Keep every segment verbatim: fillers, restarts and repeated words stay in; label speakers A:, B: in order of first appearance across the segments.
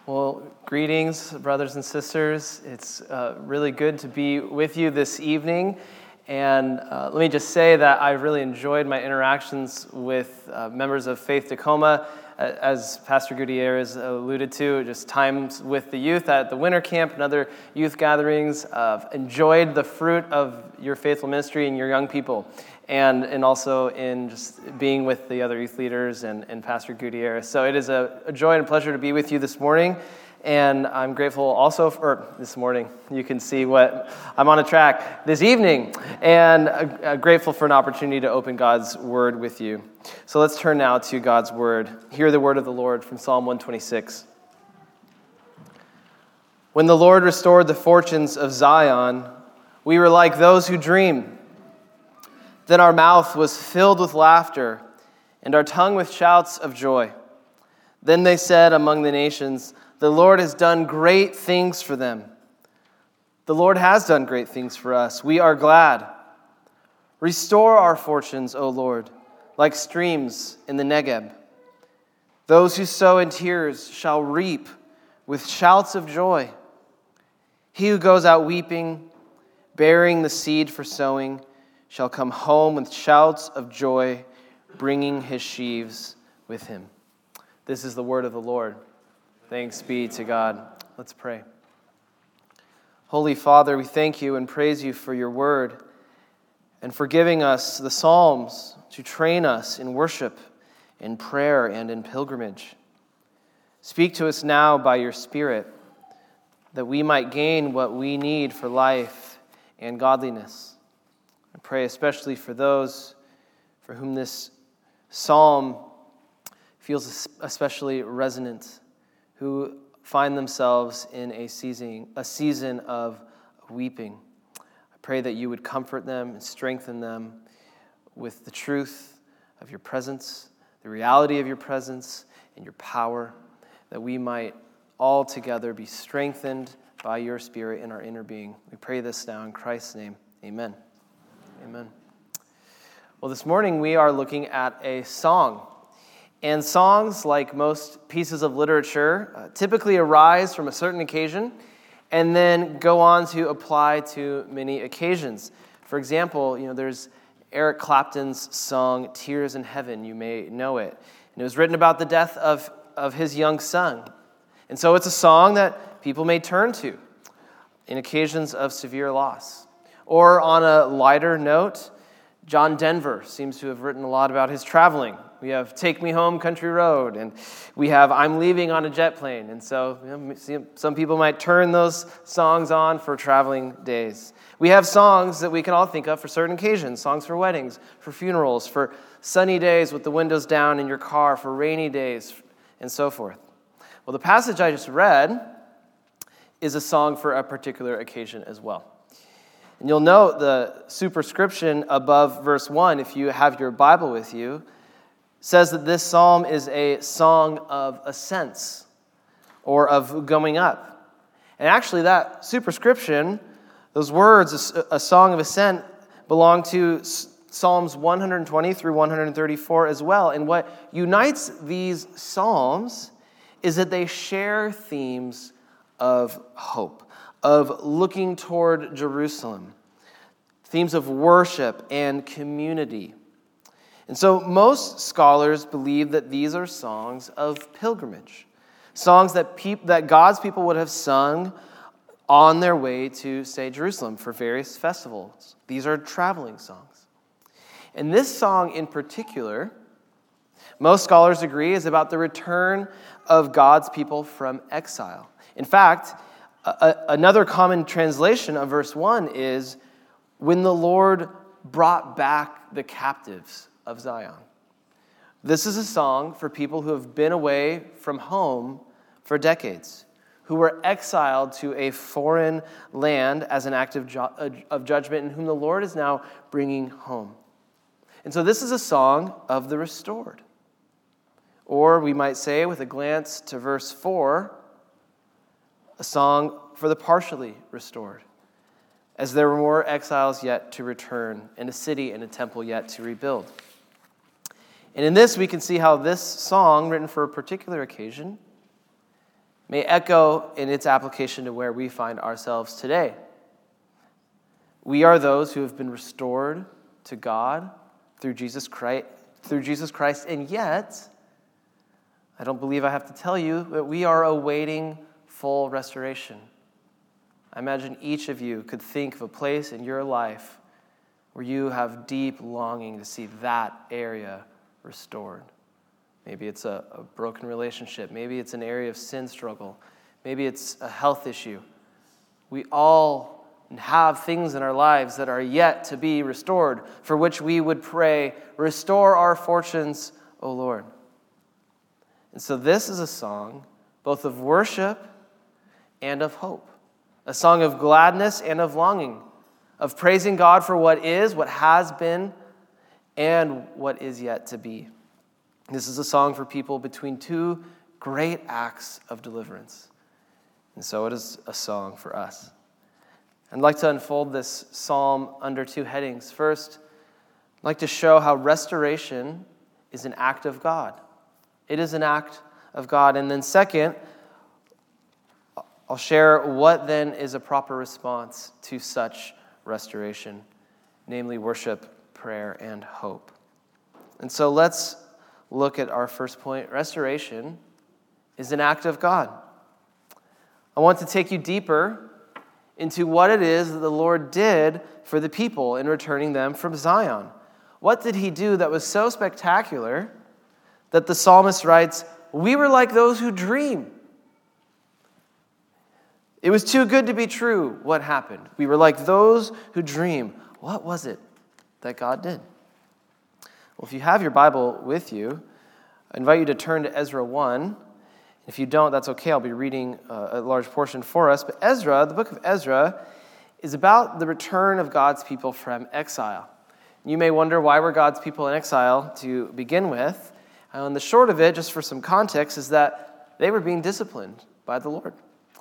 A: Well, greetings, brothers and sisters. It's uh, really good to be with you this evening. And uh, let me just say that I really enjoyed my interactions with uh, members of Faith Tacoma. Uh, as Pastor Gutierrez alluded to, just times with the youth at the winter camp and other youth gatherings. Uh, enjoyed the fruit of your faithful ministry and your young people. And and also in just being with the other youth leaders and, and Pastor Gutierrez. So it is a, a joy and pleasure to be with you this morning. And I'm grateful also for this morning. You can see what I'm on a track this evening. And uh, uh, grateful for an opportunity to open God's Word with you. So let's turn now to God's Word. Hear the word of the Lord from Psalm one twenty-six. When the Lord restored the fortunes of Zion, we were like those who dream. Then our mouth was filled with laughter, and our tongue with shouts of joy. Then they said among the nations, "The Lord has done great things for them." The Lord has done great things for us. We are glad. Restore our fortunes, O Lord, like streams in the Negeb. Those who sow in tears shall reap with shouts of joy. He who goes out weeping, bearing the seed for sowing, shall come home with shouts of joy, bringing his sheaves with him. This is the word of the Lord. Thanks be to God. Let's pray. Holy Father, we thank you and praise you for your word and for giving us the Psalms to train us in worship, in prayer, and in pilgrimage. Speak to us now by your Spirit that we might gain what we need for life and godliness. I pray especially for those for whom this psalm feels especially resonant, who find themselves in a season, a season of weeping. I pray that you would comfort them and strengthen them with the truth of your presence, the reality of your presence, and your power, that we might all together be strengthened by your Spirit in our inner being. We pray this now in Christ's name. Amen. Amen. Well, this morning we are looking at a song. And songs, like most pieces of literature, uh, typically arise from a certain occasion and then go on to apply to many occasions. For example, you know, there's Eric Clapton's song, Tears in Heaven. You may know it. And it was written about the death of, of his young son. And so it's a song that people may turn to in occasions of severe loss. Or on a lighter note, John Denver seems to have written a lot about his traveling. We have Take Me Home, Country Road, and we have I'm Leaving on a Jet Plane. And so you know, some people might turn those songs on for traveling days. We have songs that we can all think of for certain occasions, songs for weddings, for funerals, for sunny days with the windows down in your car, for rainy days, and so forth. Well, the passage I just read is a song for a particular occasion as well. And you'll note the superscription above verse one, if you have your Bible with you, says that this psalm is a song of ascents, or of going up. And actually that superscription, those words, a song of ascent, belong to Psalms one twenty through one thirty-four as well. And what unites these psalms is that they share themes of hope, of looking toward Jerusalem, themes of worship and community. And so most scholars believe that these are songs of pilgrimage, songs that peop- that God's people would have sung on their way to, say, Jerusalem for various festivals. These are traveling songs. And this song in particular, most scholars agree, is about the return of God's people from exile. In fact, a- another common translation of verse one is, when the Lord brought back the captives of Zion. This is a song for people who have been away from home for decades, who were exiled to a foreign land as an act of, ju- of judgment, and whom the Lord is now bringing home. And so this is a song of the restored. Or we might say, with a glance to verse four, a song for the partially restored, as there were more exiles yet to return, and a city and a temple yet to rebuild. And in this, we can see how this song, written for a particular occasion, may echo in its application to where we find ourselves today. We are those who have been restored to God through Jesus Christ, through Jesus Christ, and yet, I don't believe I have to tell you that we are awaiting full restoration. I imagine each of you could think of a place in your life where you have deep longing to see that area restored. Maybe it's a, a broken relationship. Maybe it's an area of sin struggle. Maybe it's a health issue. We all have things in our lives that are yet to be restored, for which we would pray, restore our fortunes, O Lord. And so this is a song both of worship and of hope, a song of gladness and of longing, of praising God for what is, what has been, and what is yet to be. This is a song for people between two great acts of deliverance. And so it is a song for us. I'd like to unfold this psalm under two headings. First, I'd like to show how restoration is an act of God. It is an act of God. And then second, I'll share what then is a proper response to such restoration, namely worship, prayer, and hope. And so let's look at our first point. Restoration is an act of God. I want to take you deeper into what it is that the Lord did for the people in returning them from Zion. What did he do that was so spectacular that the psalmist writes, "We were like those who dream." It was too good to be true what happened. We were like those who dream. What was it that God did? Well, if you have your Bible with you, I invite you to turn to Ezra one. If you don't, that's okay. I'll be reading a large portion for us. But Ezra, the book of Ezra, is about the return of God's people from exile. You may wonder, why were God's people in exile to begin with? And the short of it, just for some context, is that they were being disciplined by the Lord.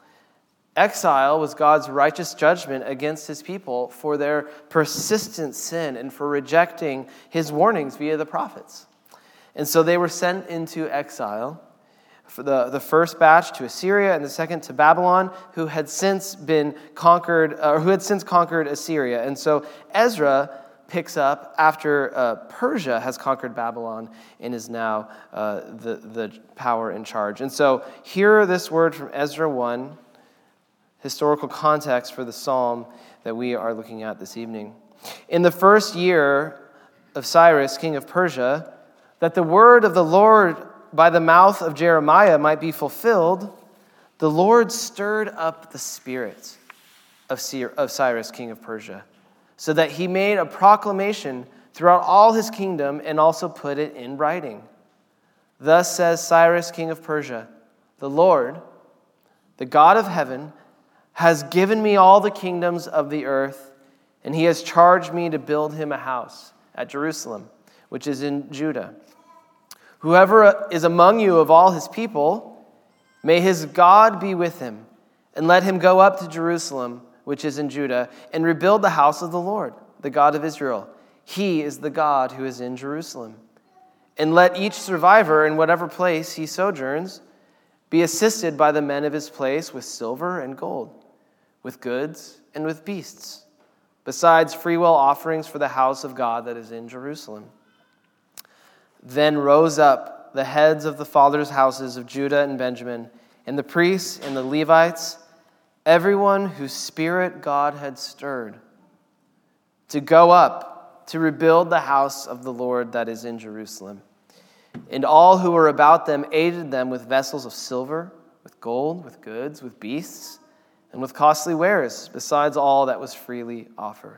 A: Exile was God's righteous judgment against his people for their persistent sin and for rejecting his warnings via the prophets. And so they were sent into exile, for the, the first batch to Assyria and the second to Babylon, who had since been conquered, or who had since conquered Assyria. And so Ezra picks up after uh, Persia has conquered Babylon and is now uh, the, the power in charge. And so hear this word from Ezra one, historical context for the psalm that we are looking at this evening. In the first year of Cyrus, king of Persia, that the word of the Lord by the mouth of Jeremiah might be fulfilled, the Lord stirred up the spirit of Cyrus, king of Persia, so that he made a proclamation throughout all his kingdom and also put it in writing. Thus says Cyrus, king of Persia, the Lord, the God of heaven, has given me all the kingdoms of the earth, and he has charged me to build him a house at Jerusalem, which is in Judah. Whoever is among you of all his people, may his God be with him, and let him go up to Jerusalem, which is in Judah, and rebuild the house of the Lord, the God of Israel. He is the God who is in Jerusalem. And let each survivor in whatever place he sojourns be assisted by the men of his place with silver and gold, with goods and with beasts, besides freewill offerings for the house of God that is in Jerusalem. Then rose up the heads of the fathers' houses of Judah and Benjamin, and the priests and the Levites, everyone whose spirit God had stirred, to go up to rebuild the house of the Lord that is in Jerusalem. And all who were about them aided them with vessels of silver, with gold, with goods, with beasts, and with costly wares, besides all that was freely offered.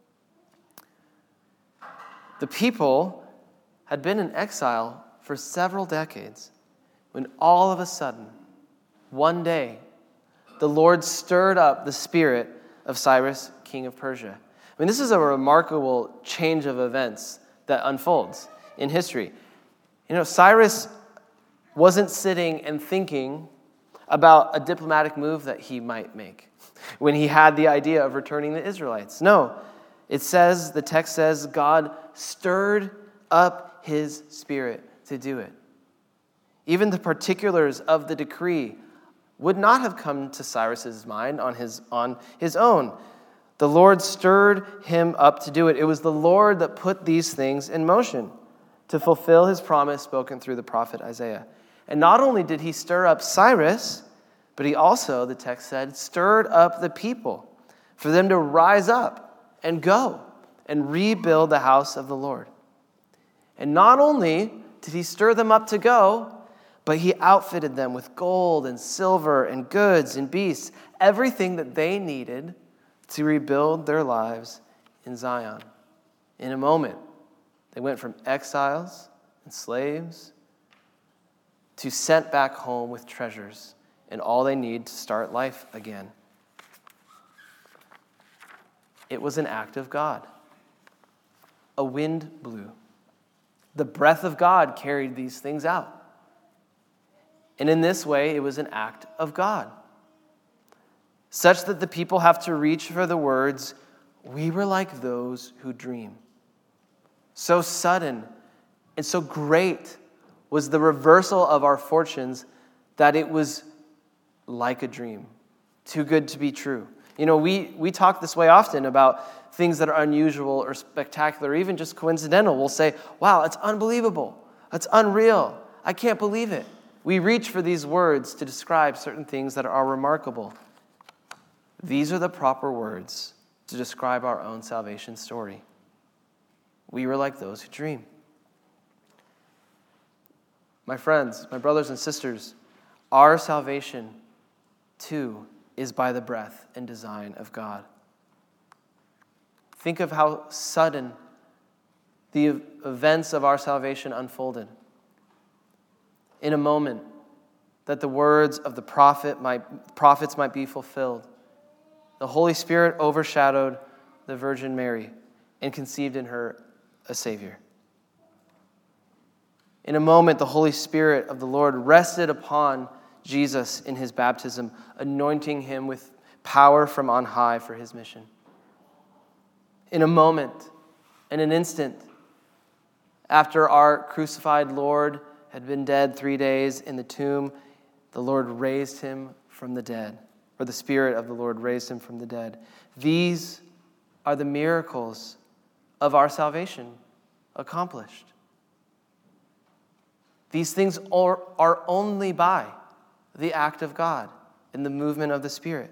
A: The people had been in exile for several decades, when all of a sudden, one day, the Lord stirred up the spirit of Cyrus, king of Persia. I mean, this is a remarkable change of events that unfolds in history. You know, Cyrus wasn't sitting and thinking about a diplomatic move that he might make when he had the idea of returning the Israelites. No, it says, the text says, God stirred up his spirit to do it. Even the particulars of the decree would not have come to Cyrus's mind on his, on his own. The Lord stirred him up to do it. It was the Lord that put these things in motion to fulfill his promise spoken through the prophet Isaiah. And not only did he stir up Cyrus, but he also, the text said, stirred up the people for them to rise up and go and rebuild the house of the Lord. And not only did he stir them up to go, but he outfitted them with gold and silver and goods and beasts, everything that they needed to rebuild their lives in Zion. In a moment, they went from exiles and slaves to sent back home with treasures and all they need to start life again. It was an act of God. A wind blew. The breath of God carried these things out. And in this way, it was an act of God, such that the people have to reach for the words, "We were like those who dream." So sudden and so great was the reversal of our fortunes that it was like a dream, too good to be true. You know, we, we talk this way often about things that are unusual or spectacular, or even just coincidental. We'll say, wow, it's unbelievable. It's unreal. I can't believe it. We reach for these words to describe certain things that are remarkable. These are the proper words to describe our own salvation story. We were like those who dream. My friends, my brothers and sisters, our salvation, too, is by the breath and design of God. Think of how sudden the events of our salvation unfolded. In a moment, that the words of the prophet might, prophets might be fulfilled. The Holy Spirit overshadowed the Virgin Mary and conceived in her a Savior. In a moment, the Holy Spirit of the Lord rested upon Jesus in his baptism, anointing him with power from on high for his mission. In a moment, in an instant, after our crucified Lord had been dead three days in the tomb, the Lord raised him from the dead, or the Spirit of the Lord raised him from the dead. These are the miracles of our salvation accomplished. These things are, are only by the act of God and the movement of the Spirit.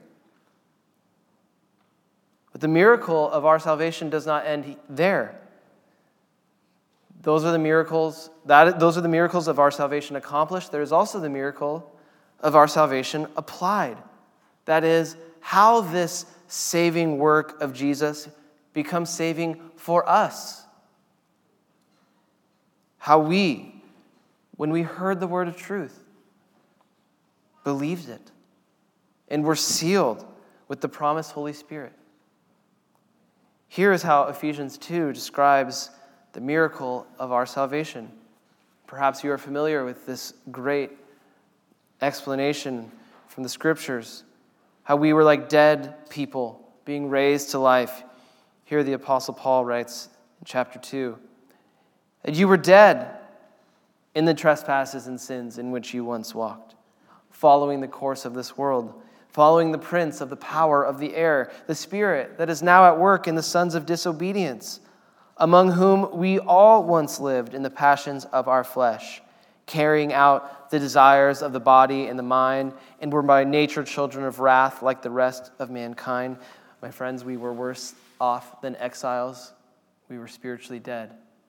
A: But the miracle of our salvation does not end there. Those are the miracles, that those are the miracles of our salvation accomplished. There is also the miracle of our salvation applied. That is, how this saving work of Jesus becomes saving for us. How we, when we heard the word of truth, believed it and were sealed with the promised Holy Spirit. Here is how Ephesians two describes the miracle of our salvation. Perhaps you are familiar with this great explanation from the Scriptures, how we were like dead people being raised to life. Here the Apostle Paul writes in chapter two, that you were dead in the trespasses and sins in which you once walked, following the course of this world, following the prince of the power of the air, the spirit that is now at work in the sons of disobedience, among whom we all once lived in the passions of our flesh, carrying out the desires of the body and the mind, and were by nature children of wrath like the rest of mankind. My friends, we were worse off than exiles. We were spiritually dead.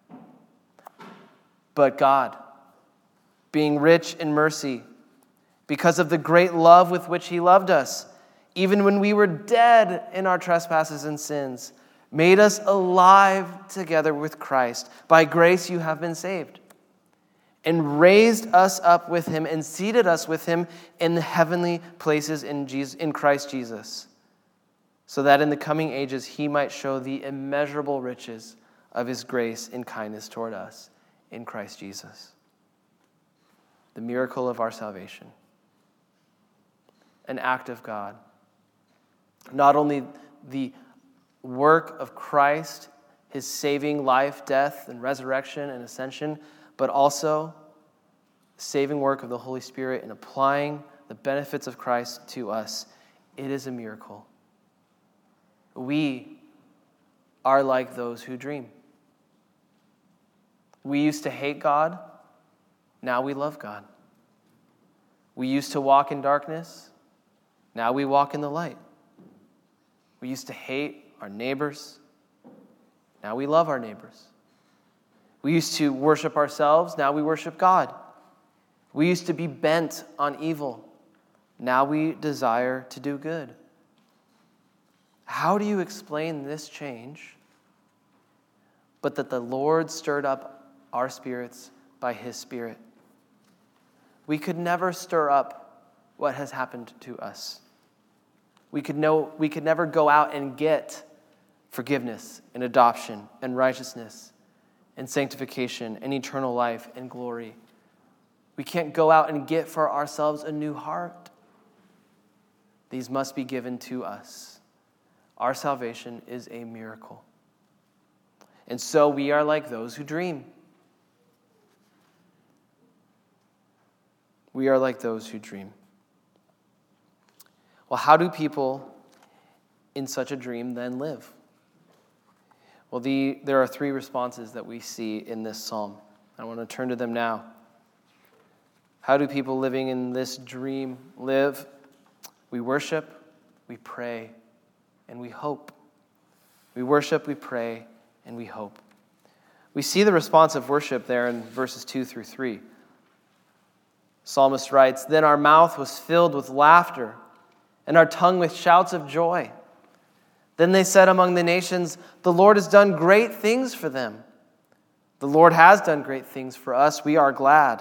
A: But God, being rich in mercy, because of the great love with which he loved us, even when we were dead in our trespasses and sins, made us alive together with Christ. By grace you have been saved, and raised us up with him and seated us with him in the heavenly places in Jesus, in Christ Jesus, so that in the coming ages he might show the immeasurable riches of his grace and kindness toward us in Christ Jesus. The miracle of our salvation. An act of God. Not only the work of Christ, his saving life, death, and resurrection and ascension, but also the saving work of the Holy Spirit in applying the benefits of Christ to us, it is a miracle. We are like those who dream. We used to hate God, now we love God. We used to walk in darkness, now we walk in the light. We used to hate our neighbors, now we love our neighbors. We used to worship ourselves, now we worship God. We used to be bent on evil, now we desire to do good. How do you explain this change, but that the Lord stirred up our spirits by his Spirit? We could never stir up what has happened to us. We could know, we could never go out and get forgiveness and adoption and righteousness and sanctification and eternal life and glory. We can't go out and get for ourselves a new heart. These must be given to us. Our salvation is a miracle. And so we are like those who dream. We are like those who dream. Well, how do people in such a dream then live? Well, the, there are three responses that we see in this psalm. I want to turn to them now. How do people living in this dream live? We worship, we pray, and we hope. We worship, we pray, and we hope. We see the response of worship there in verses two through three. Psalmist writes, "Then our mouth was filled with laughter, and our tongue with shouts of joy. Then they said among the nations, 'The Lord has done great things for them.' The Lord has done great things for us. We are glad."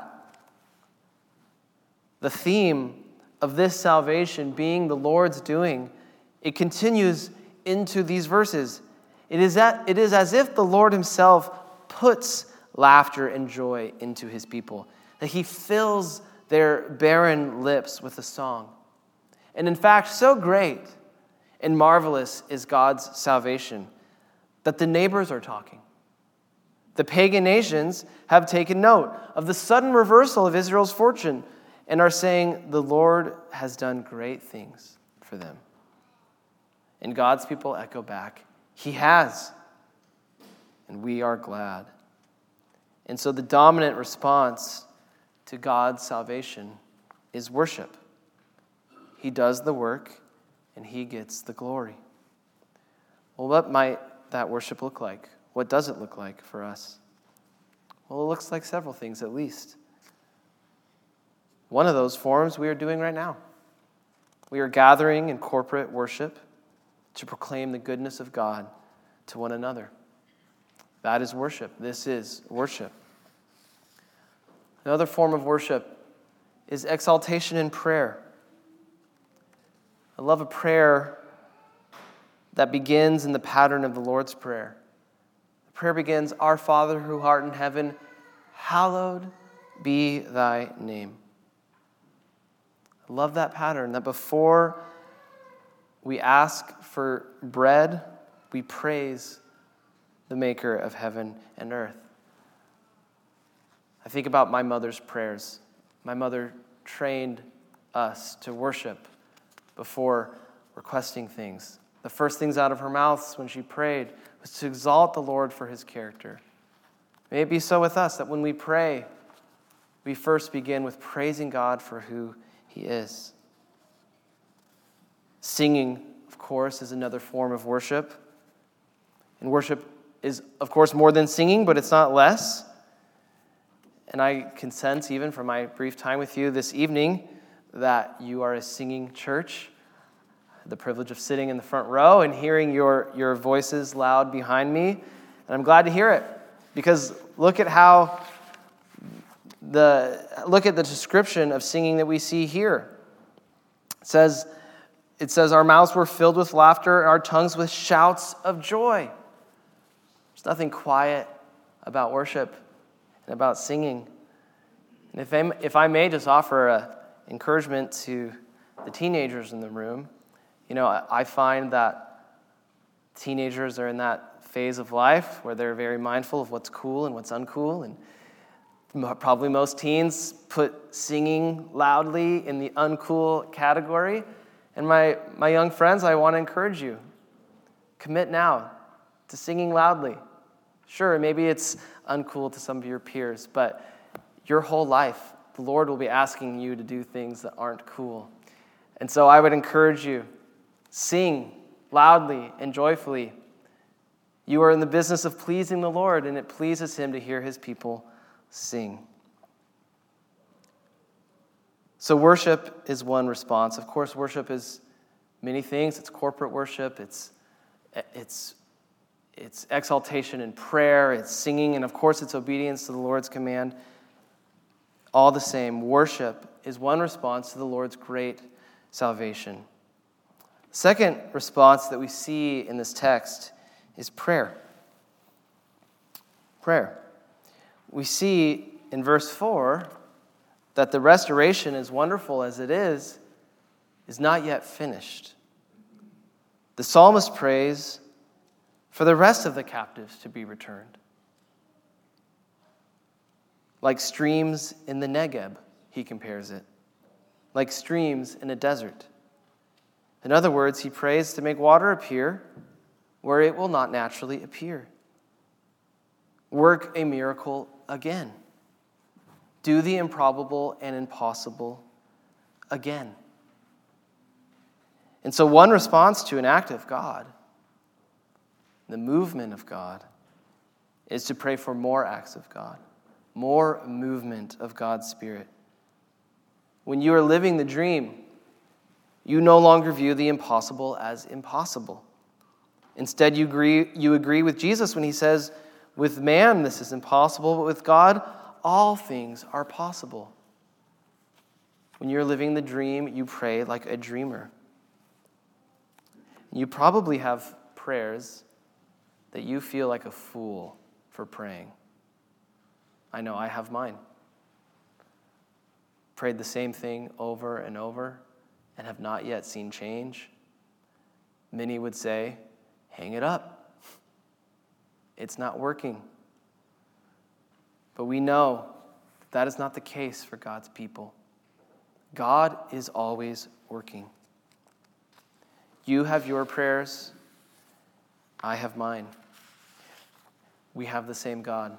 A: The theme of this salvation being the Lord's doing, it continues into these verses. It is, that, it is as if the Lord himself puts laughter and joy into his people, that he fills their barren lips with a song. And in fact, so great and marvelous is God's salvation that the neighbors are talking. The pagan nations have taken note of the sudden reversal of Israel's fortune and are saying, the Lord has done great things for them. And God's people echo back, he has. And we are glad. And so the dominant response to God's salvation is worship. He does the work and he gets the glory. Well, what might that worship look like? What does it look like for us? Well, it looks like several things at least. One of those forms we are doing right now. We are gathering in corporate worship to proclaim the goodness of God to one another. That is worship. This is worship. Another form of worship is exaltation in prayer. I love a prayer that begins in the pattern of the Lord's Prayer. The prayer begins, "Our Father who art in heaven, hallowed be thy name." I love that pattern, that before we ask for bread, we praise the maker of heaven and earth. I think about my mother's prayers. My mother trained us to worship before requesting things. The first things out of her mouth when she prayed was to exalt the Lord for his character. May it be so with us that when we pray, we first begin with praising God for who he is. Singing, of course, is another form of worship. And worship is, of course, more than singing, but it's not less. And I can sense, even from my brief time with you this evening, that you are a singing church. I had the privilege of sitting in the front row and hearing your, your voices loud behind me. And I'm glad to hear it, because look at how the look at the description of singing that we see here. It says, it says, our mouths were filled with laughter, and our tongues with shouts of joy. There's nothing quiet about worship and about singing. And if I, if I may just offer a encouragement to the teenagers in the room, you know, I find that teenagers are in that phase of life where they're very mindful of what's cool and what's uncool. And Probably most teens put singing loudly in the uncool category. And my, my young friends, I want to encourage you. Commit now to singing loudly. Sure, maybe it's uncool to some of your peers, but your whole life, the Lord will be asking you to do things that aren't cool. And so I would encourage you, sing loudly and joyfully. You are in the business of pleasing the Lord, and it pleases him to hear his people sing. So worship is one response. Of course, worship is many things. It's corporate worship. It's it's it's exaltation and prayer. It's singing, and of course, it's obedience to the Lord's command. All the same, worship is one response to the Lord's great salvation. Second response that we see in this text is prayer. Prayer. We see in verse four that the restoration, as wonderful as it is, is not yet finished. The psalmist prays for the rest of the captives to be returned. Like streams in the Negeb, he compares it. Like streams in a desert. In other words, he prays to make water appear where it will not naturally appear. Work a miracle again. Do the improbable and impossible again. And so one response to an act of God, the movement of God, is to pray for more acts of God, more movement of God's Spirit. When you are living the dream, you no longer view the impossible as impossible. Instead, you agree, you agree with Jesus when he says, with man this is impossible, but with God all things are possible. When you're living the dream, you pray like a dreamer. You probably have prayers that you feel like a fool for praying. I know I have mine. Prayed the same thing over and over and have not yet seen change. Many would say, hang it up. It's not working. But we know that, that is not the case for God's people. God is always working. You have your prayers. I have mine. We have the same God.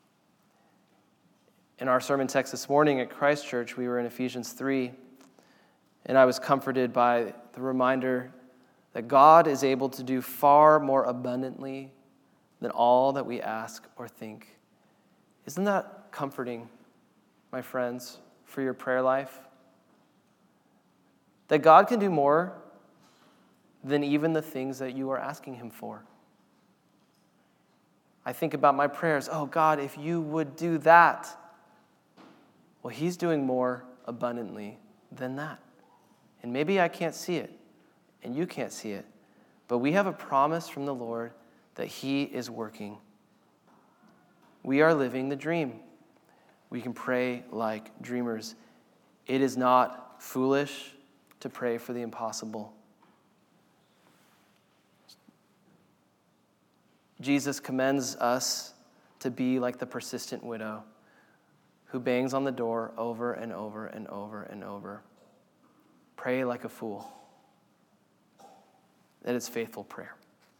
A: In our sermon text this morning at Christ Church, we were in Ephesians three, and I was comforted by the reminder that God is able to do far more abundantly than all that we ask or think. Isn't that comforting, my friends, for your prayer life? That God can do more than even the things that you are asking him for. I think about my prayers. Oh, God, if you would do that. Well, he's doing more abundantly than that. And maybe I can't see it, and you can't see it, but we have a promise from the Lord that he is working. We are living the dream. We can pray like dreamers. It is not foolish to pray for the impossible. Jesus commends us to be like the persistent widow who bangs on the door over and over and over and over. Pray like a fool. That is faithful prayer.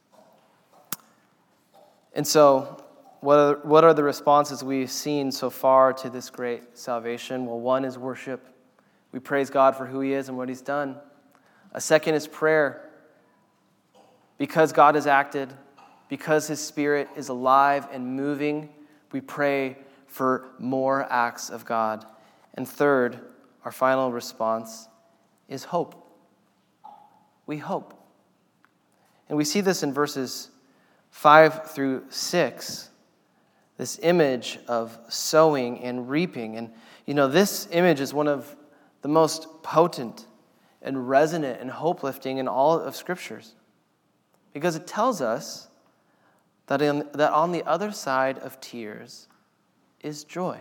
A: And so, what are, what are the responses we've seen so far to this great salvation? Well, one is worship. We praise God for who he is and what he's done. A second is prayer. Because God has acted, because his Spirit is alive and moving, we pray for more acts of God. And third, our final response is hope. We hope. And we see this in verses five through six, this image of sowing and reaping. And, you know, this image is one of the most potent and resonant and hope-lifting in all of Scriptures, because it tells us that, in, that on the other side of tears is joy.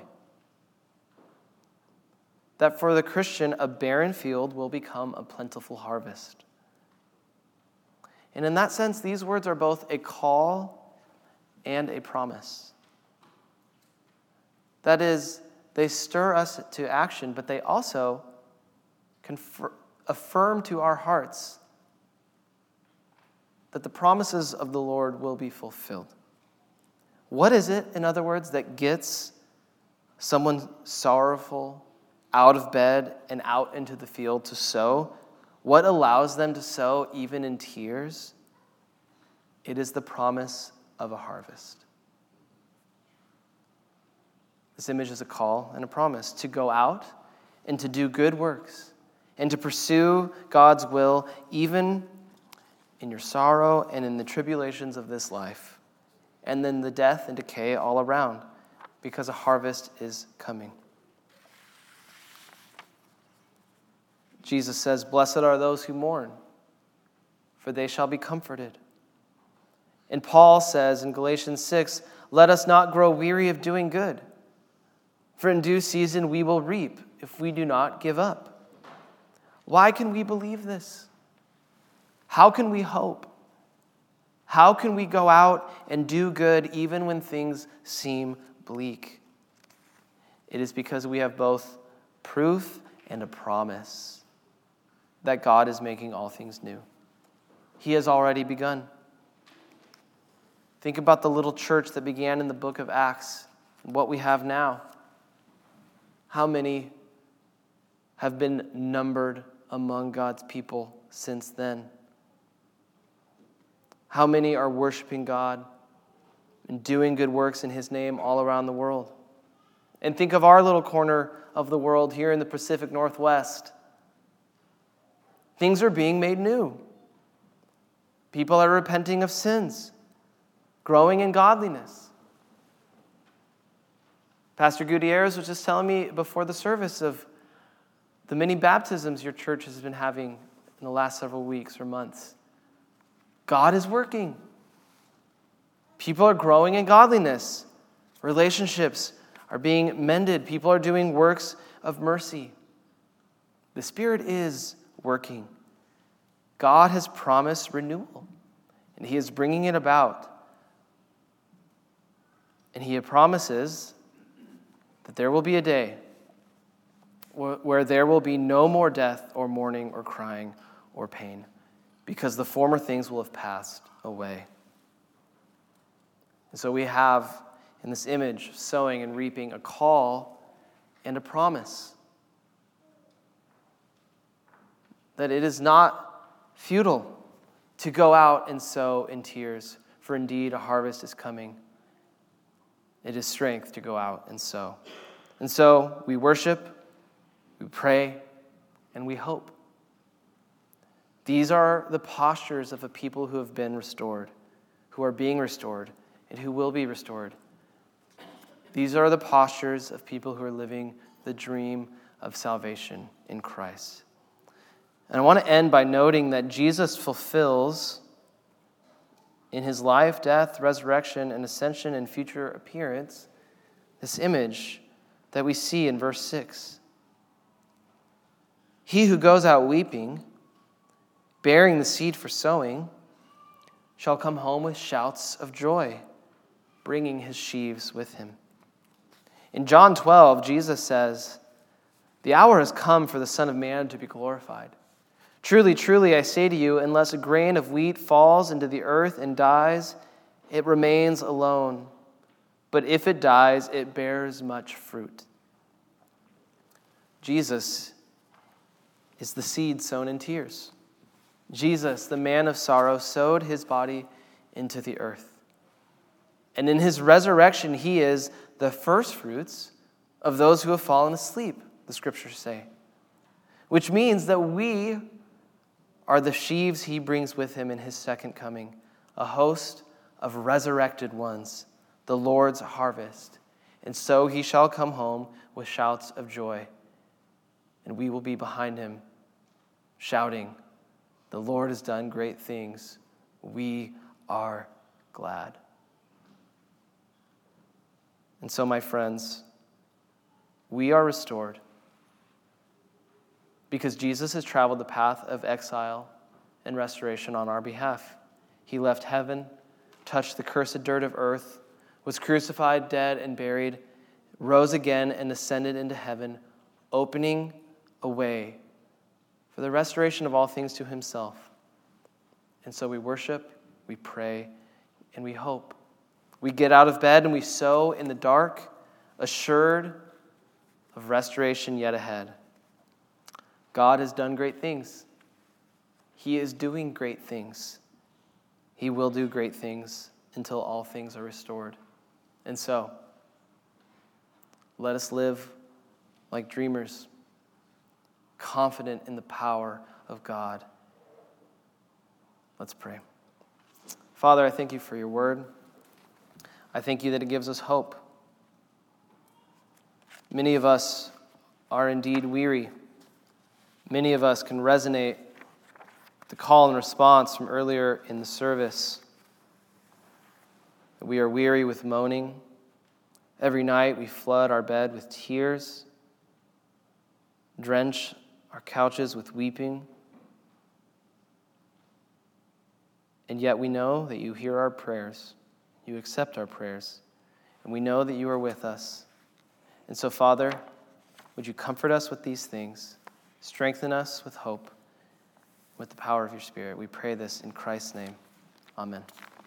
A: That for the Christian, a barren field will become a plentiful harvest. And in that sense, these words are both a call and a promise. That is, they stir us to action, but they also confirm, affirm to our hearts that the promises of the Lord will be fulfilled. What is it, in other words, that gets someone sorrowful out of bed and out into the field to sow? What allows them to sow even in tears? It is the promise of a harvest. This image is a call and a promise to go out and to do good works and to pursue God's will even in your sorrow and in the tribulations of this life, and then the death and decay all around, because a harvest is coming. Jesus says, "Blessed are those who mourn, for they shall be comforted." And Paul says in Galatians six, "Let us not grow weary of doing good, for in due season we will reap if we do not give up." Why can we believe this? How can we hope? How can we go out and do good even when things seem bleak? It is because we have both proof and a promise that God is making all things new. He has already begun. Think about the little church that began in the book of Acts and what we have now. How many have been numbered among God's people since then? How many are worshiping God and doing good works in His name all around the world? And think of our little corner of the world here in the Pacific Northwest. Things are being made new. People are repenting of sins, growing in godliness. Pastor Gutierrez was just telling me before the service of the many baptisms your church has been having in the last several weeks or months. God is working. People are growing in godliness. Relationships are being mended. People are doing works of mercy. The Spirit is working. God has promised renewal, and He is bringing it about. And He promises that there will be a day where there will be no more death or mourning or crying or pain, because the former things will have passed away. And so we have in this image of sowing and reaping a call and a promise that it is not futile to go out and sow in tears, for indeed a harvest is coming. It is strength to go out and sow. And so we worship, we pray, and we hope. These are the postures of a people who have been restored, who are being restored, and who will be restored. These are the postures of people who are living the dream of salvation in Christ. And I want to end by noting that Jesus fulfills in His life, death, resurrection, and ascension and future appearance this image that we see in verse six. He who goes out weeping, bearing the seed for sowing, shall come home with shouts of joy, bringing his sheaves with him. In John twelve, Jesus says, "The hour has come for the Son of Man to be glorified. Truly, truly, I say to you, unless a grain of wheat falls into the earth and dies, it remains alone. But if it dies, it bears much fruit." Jesus is the seed sown in tears. Jesus, the man of sorrow, sowed his body into the earth. And in his resurrection, he is the first fruits of those who have fallen asleep, the scriptures say. Which means that we are the sheaves he brings with him in his second coming, a host of resurrected ones, the Lord's harvest. And so he shall come home with shouts of joy, and we will be behind him, shouting, "The Lord has done great things. We are glad." And so, my friends, we are restored because Jesus has traveled the path of exile and restoration on our behalf. He left heaven, touched the cursed dirt of earth, was crucified, dead, and buried, rose again and ascended into heaven, opening a way for the restoration of all things to himself. And so we worship, we pray, and we hope. We get out of bed and we sow in the dark, assured of restoration yet ahead. God has done great things. He is doing great things. He will do great things until all things are restored. And so, let us live like dreamers, confident in the power of God. Let's pray. Father, I thank you for your word. I thank you that it gives us hope. Many of us are indeed weary. Many of us can resonate with the call and response from earlier in the service. We are weary with moaning. Every night we flood our bed with tears, drench our couches with weeping. And yet we know that you hear our prayers, you accept our prayers, and we know that you are with us. And so, Father, would you comfort us with these things, strengthen us with hope, with the power of your Spirit. We pray this in Christ's name. Amen.